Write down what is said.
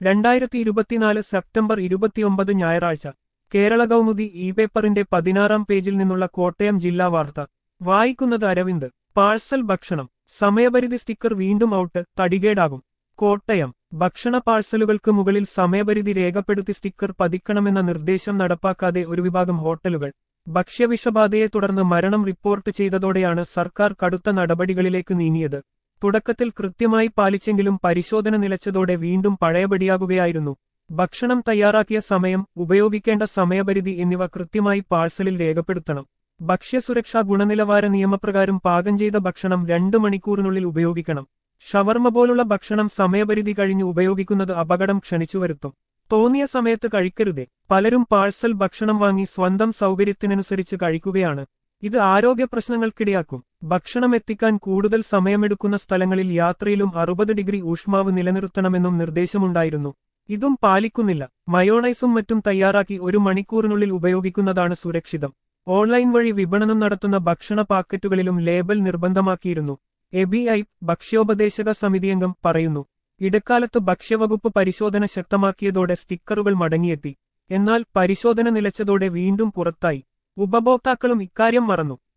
2024 September 29 ഞായറാഴ്ച Kerala Kaumudi E പേപ്പറിന്റെ 16-ാം പേജിൽ നിന്നുള്ള കോട്ടയം ജില്ലാ വാർത്ത വായിക്കുന്നത് അരവിന്ദ്. പാഴ്സൽ ഭക്ഷണം സമയപരിധി സ്റ്റിക്കർ വീണ്ടും ഔട്ട്, തടികേടാകും. കോട്ടയം ഭക്ഷണ പാഴ്സലുകൾക്ക് മുകളിൽ സമയപരിധി രേഖപ്പെടുത്തി സ്റ്റിക്കർ പതിക്കണമെന്ന നിർദ്ദേശം നടപ്പാക്കാതെ ഒരു വിഭാഗം ഹോട്ടലുകൾ ഭക്ഷ്യവിഷബാധയെ തുടർന്ന് മരണം റിപ്പോർട്ട് ചെയ്തതോടെയാണ് സർക്കാർ കടുത്ത നടപടികളിലേക്ക് നീങ്ങിയത്. തുടക്കത്തിൽ കൃത്യമായി പാലിച്ചെങ്കിലും പരിശോധന നിലച്ചതോടെ വീണ്ടും പഴയപടിയാകുകയായിരുന്നു. ഭക്ഷണം തയ്യാറാക്കിയ സമയം, ഉപയോഗിക്കേണ്ട സമയപരിധി എന്നിവ കൃത്യമായി പാഴ്സലിൽ രേഖപ്പെടുത്തണം. ഭക്ഷ്യസുരക്ഷാ ഗുണനിലവാര നിയമപ്രകാരം പാകം ചെയ്ത ഭക്ഷണം 2 മണിക്കൂറിനുള്ളിൽ ഉപയോഗിക്കണം. ഷവർമ പോലുള്ള ഭക്ഷണം സമയപരിധി കഴിഞ്ഞ് ഉപയോഗിക്കുന്നത് അപകടം ക്ഷണിച്ചുവരുത്തും. തോന്നിയ സമയത്ത് കഴിക്കരുതേ. പലരും പാഴ്സൽ ഭക്ഷണം വാങ്ങി സ്വന്തം സൗകര്യത്തിനനുസരിച്ച് കഴിക്കുകയാണ്. ഇത് ആരോഗ്യ പ്രശ്നങ്ങൾക്കിടയാക്കും. ഭക്ഷണം എത്തിക്കാൻ കൂടുതൽ സമയമെടുക്കുന്ന സ്ഥലങ്ങളിൽ യാത്രയിലും 60 ഡിഗ്രി ഊഷ്മാവ് നിലനിർത്തണമെന്നും നിർദ്ദേശമുണ്ടായിരുന്നു. ഇതും പാലിക്കുന്നില്ല. മയോണൈസും മറ്റും തയ്യാറാക്കി 1 മണിക്കൂറിനുള്ളിൽ ഉപയോഗിക്കുന്നതാണ് സുരക്ഷിതം. ഓൺലൈൻ വഴി വിപണനം നടത്തുന്ന ഭക്ഷണ പാക്കറ്റുകളിലും ലേബൽ നിർബന്ധമാക്കിയിരുന്നു. എബിഐ ഭക്ഷ്യോപദേശക സമിതിയംഗം പറയുന്നു. ഇടക്കാലത്ത് ഭക്ഷ്യവകുപ്പ് പരിശോധന ശക്തമാക്കിയതോടെ സ്റ്റിക്കറുകൾ മടങ്ങിയെത്തി. എന്നാൽ പരിശോധന നിലച്ചതോടെ വീണ്ടും പുറത്തായി. ഉപഭോക്താക്കളും ഇക്കാര്യം മറന്നു.